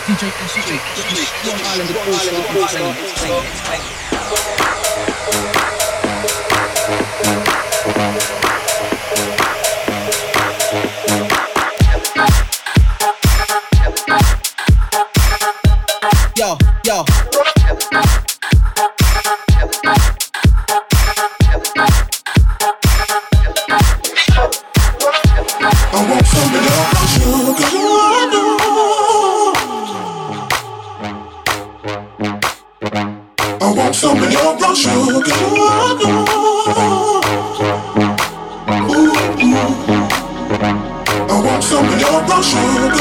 DJ Ashley, Strong Island All-Star Yo, yo. I want some of your sugar. I want some of your brown sugar. I want some of your brown sugar.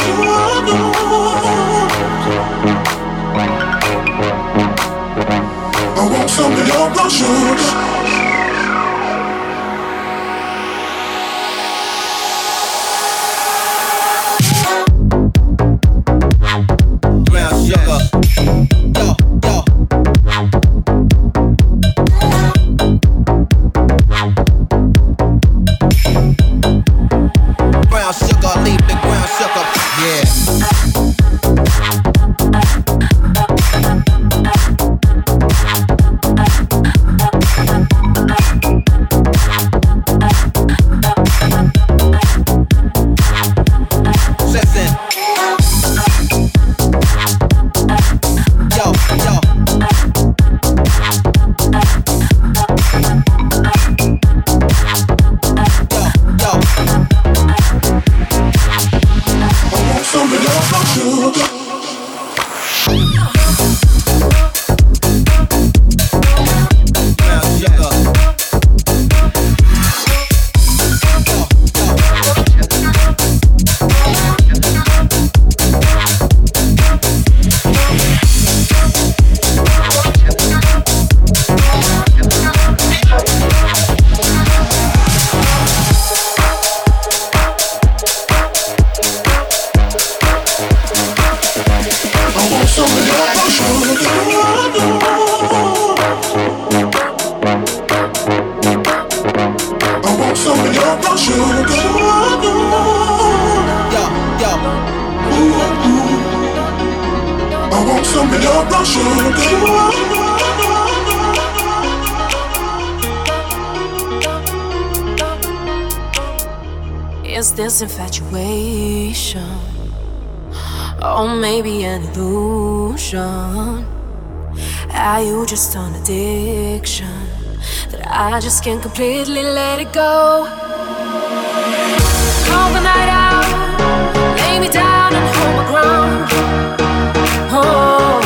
I want some of your brown sugar. Is this infatuation? Or maybe an illusion? Are you just an addiction that I just can't completely let it go? Call the night out, lay me down and hold my ground. Oh,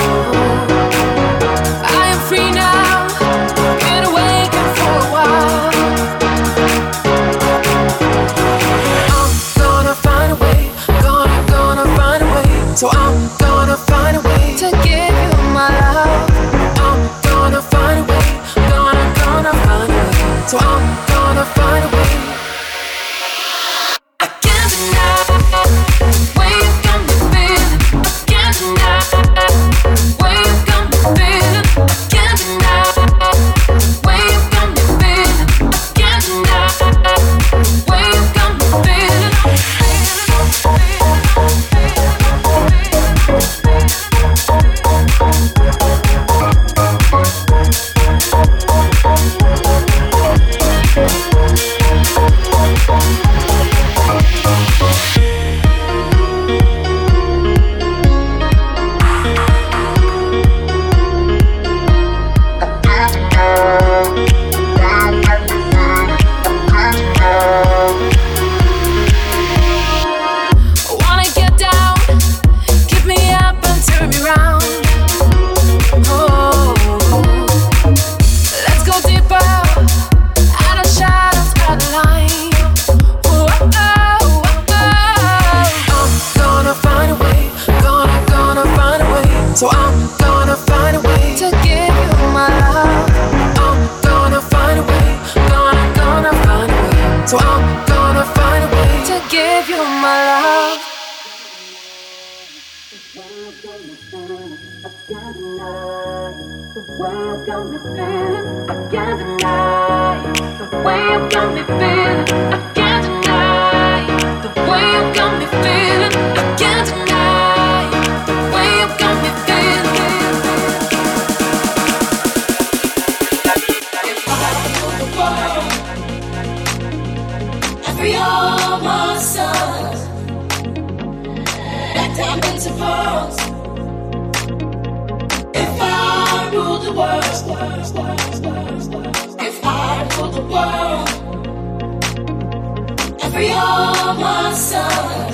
I am free now, been awakened for a while. So I'm gonna find a way to give you my love. I'm gonna find a way, gonna find a way. So I'm gonna find a way. I can't deny where you got me feeling. I can't deny where you got me feeling. I can't deny where you got me feeling. I can't deny where you got me feeling. So I'm gonna find a way to give you my love. I'm gonna find a way, gonna find a way. So I'm gonna find a way to give you my love. The way you got me feeling, I can't deny. The way you got me feeling, I can't deny. The way you got me feeling, I can't deny. The way you got me feeling, I can't deny. The way Diamonds and pearls. If I rule the world, if I rule the world, and free all my sons,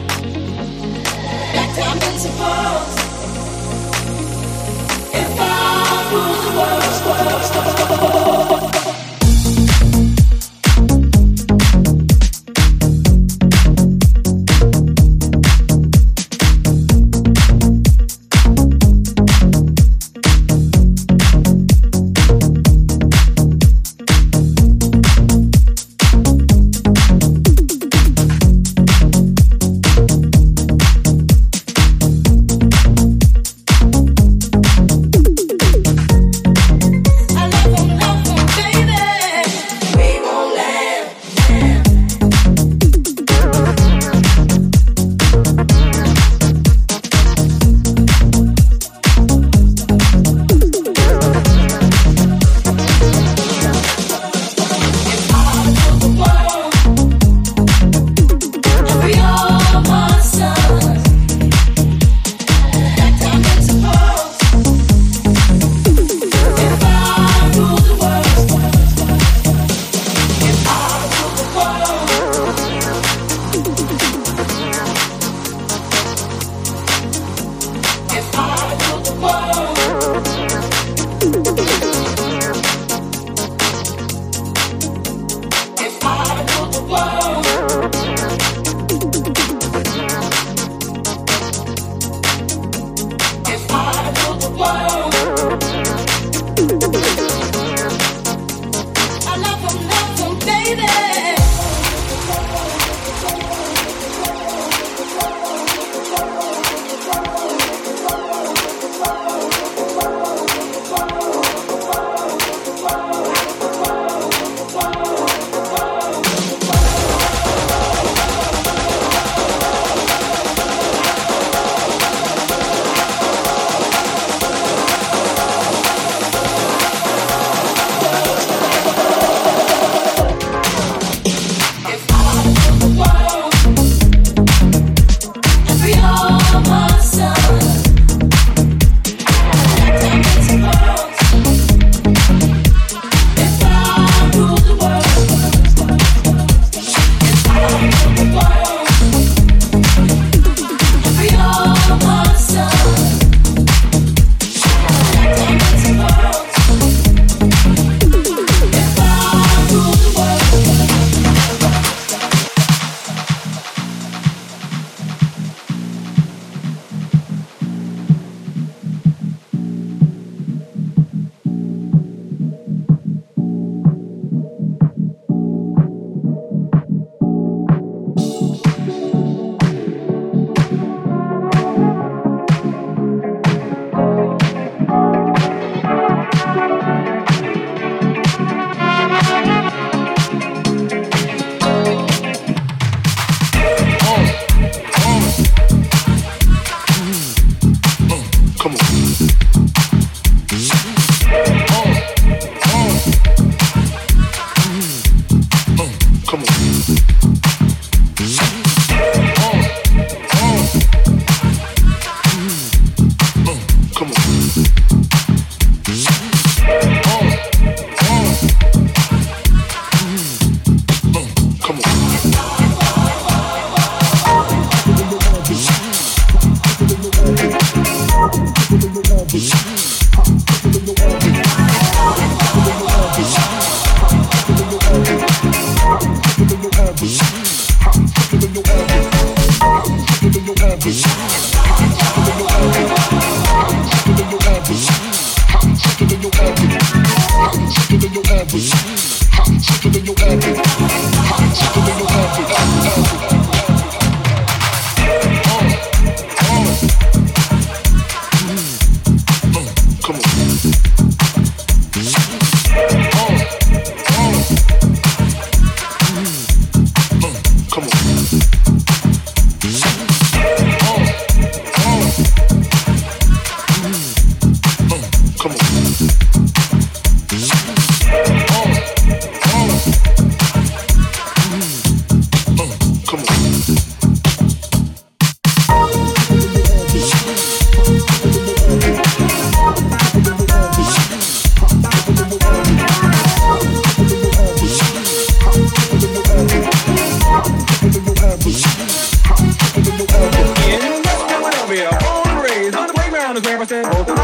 like diamonds and pearls. If I rule the world.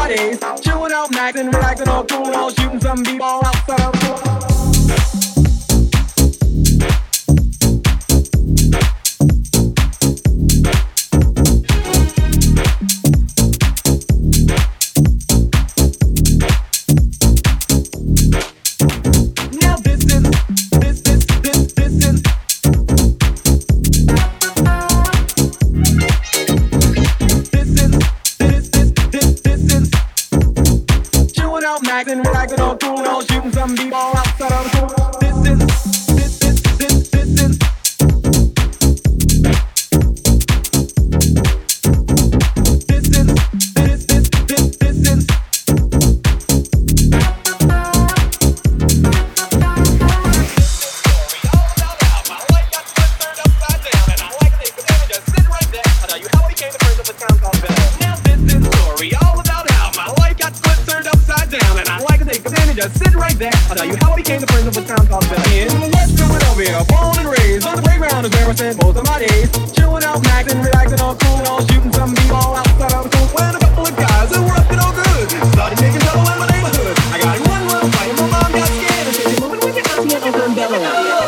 days. Chilling out, maxing, relaxing, all cool, all shooting some b-ball outside of the relaxing, all cool, all shooting some b-ball outside of the pool. Just sit right there. I'll tell you how I became the prince of a town called Bel Air. In the West Philadelphia, born and raised on the playground is where I spent most of my days. Chilling out, maxing, relaxing, all cool, all shooting some b-ball outside of the pool. When a couple of guys that were up and all good started making trouble in my neighborhood. I got in one little fight and my mom got scared and said, "Moving with your auntie and uncle in Bel Air."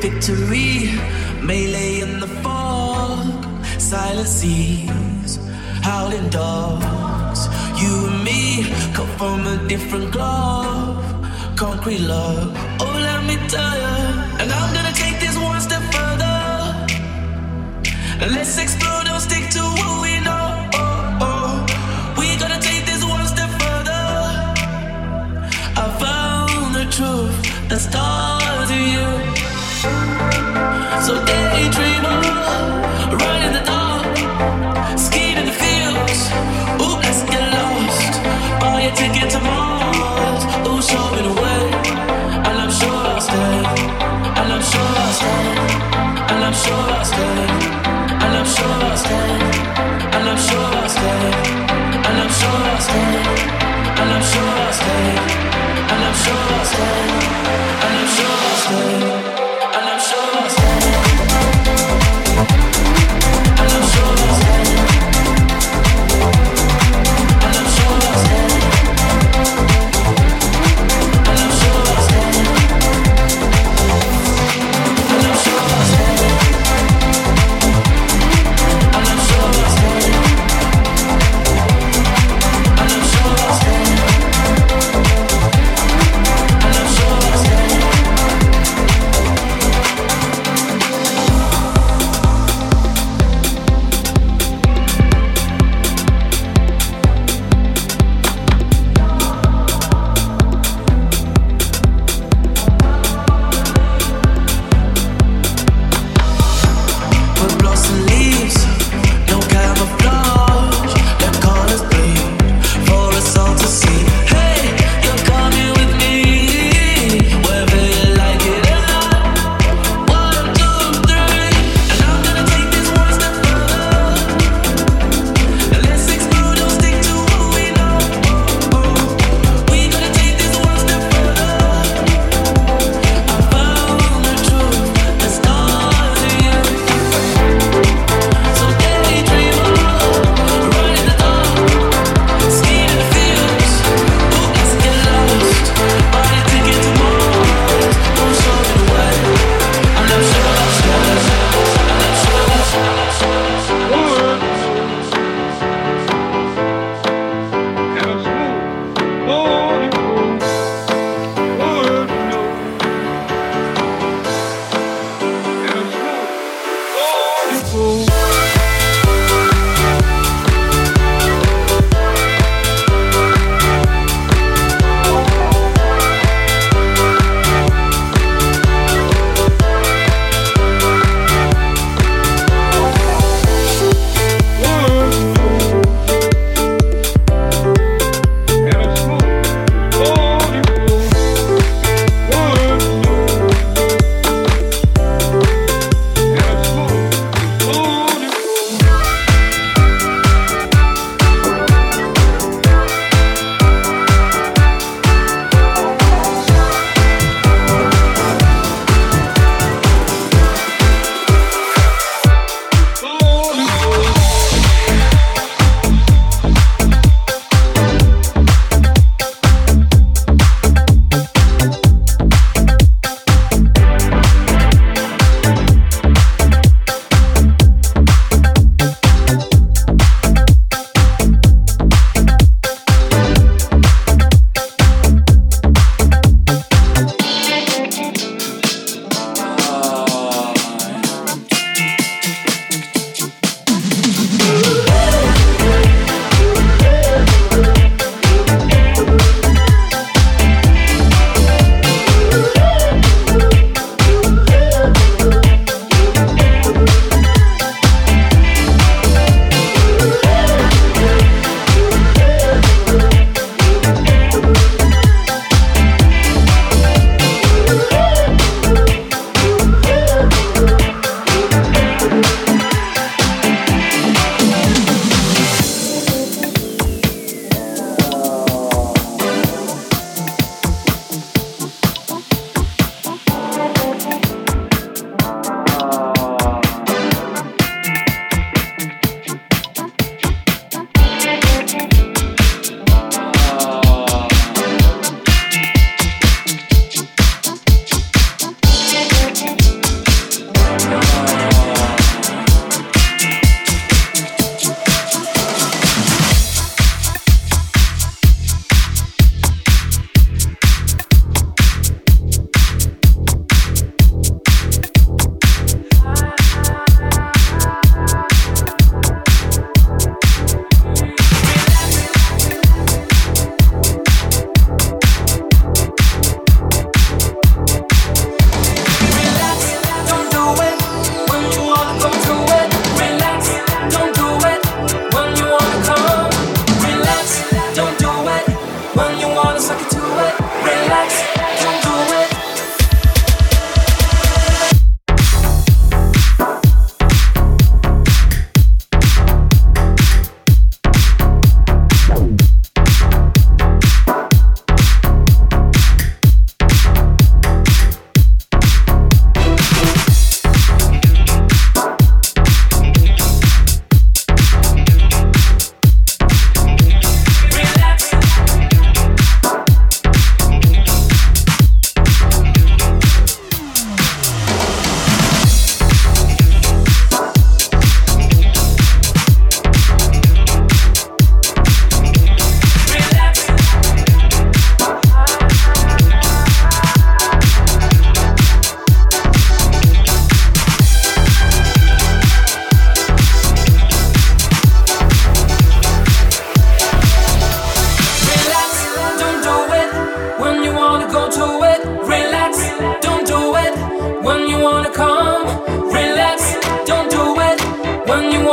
victory. Melee in the fog, silent seas, howling dogs. You and me come from a different glove, concrete love. Oh, let me tell you, and I'm gonna take this one step further. Let's explore, don't stick to what we know. We gotta take this one step further. I found the truth that starts in you. So daydreamer, run in the dark, skiing in the fields. Ooh, let's get lost. Buy a ticket to Mars. Ooh, show me the way, and I'm sure I'll stay. And I'm sure I'll stay. And I'm sure I'll stay. And I'm sure I'll stay. And I'm sure I'll stay. And I'm sure I'll stay. And I'm sure I'll stay. And I'm sure I'll stay. And I'm sure I'll stay. And I'm sure I'll stay. And I'm sure I'll stay. And I'm sure I'll stay. And I'm sure I'll stay. And I'm sure I'll stay.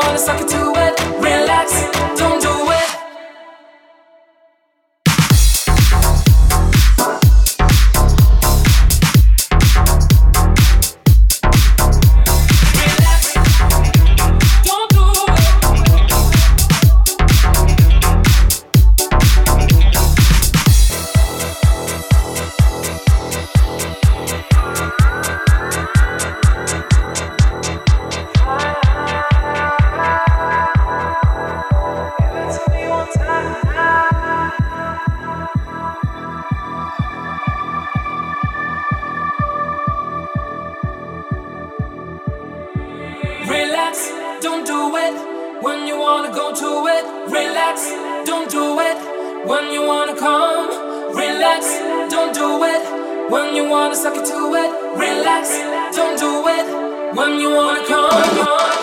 wanna suck it to it, relax, don't do it. Relax, don't do it when you wanna go to it. Relax, don't do it when you wanna come. Relax, don't do it when you wanna suck it to it. Relax, don't do it when you wanna come.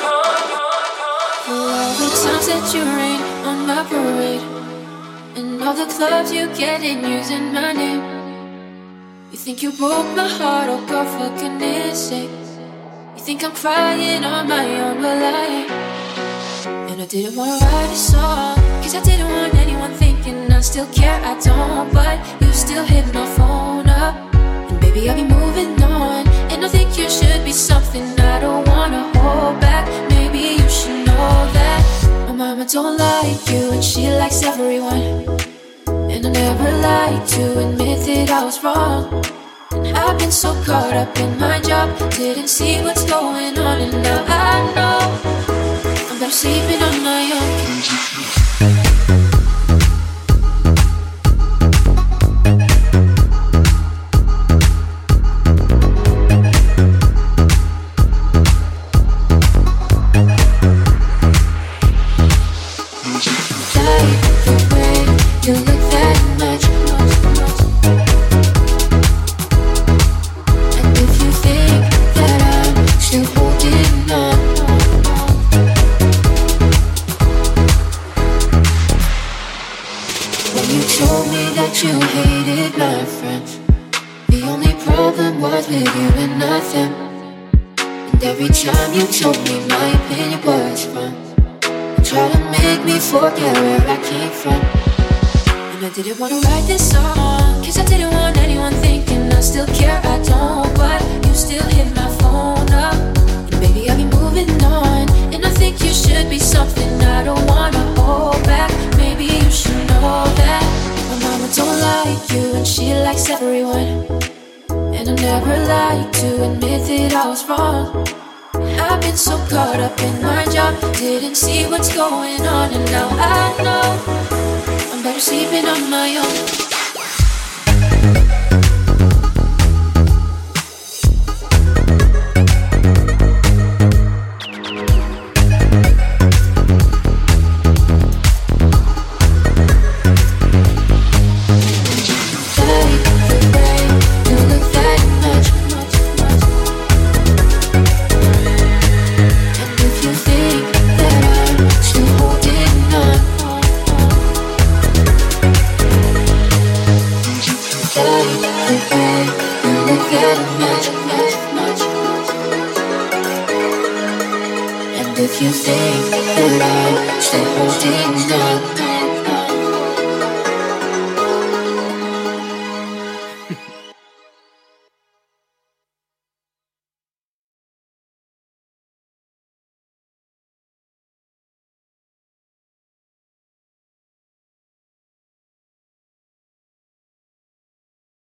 All the times that you rain on my parade, and all the clubs you get in using my name. You think you broke my heart, oh girl, for goodness sake. You think I'm crying on my own, well I ain't. And I didn't wanna write a song, cause I didn't want anyone thinking I still care, I don't. But you still hit my phone up, and baby I'll be moving on. And I think you should be something I don't wanna hold back. Maybe you should know that my mama don't like you and she likes everyone. And I never like to admit that I was wrong. I've been so caught up in my job, didn't see what's going on, and now I know I'm better sleeping on my own. Like the way you look that much. You hated my friends. The only problem was with you and not them. And every time you told me my opinion was wrong, you tried to make me forget where I came from. And I didn't wanna write this song, cause I didn't want anyone thinking I still care, I don't. But you still hit my phone up, and baby I'll be moving on. And I think you should be something I don't wanna hold back. Maybe you should know that my mama don't like you and she likes everyone. And I never like to admit that I was wrong. I've been so caught up in my job, didn't see what's going on, and now I know I'm better sleeping on my own. If you think that I stay holding on,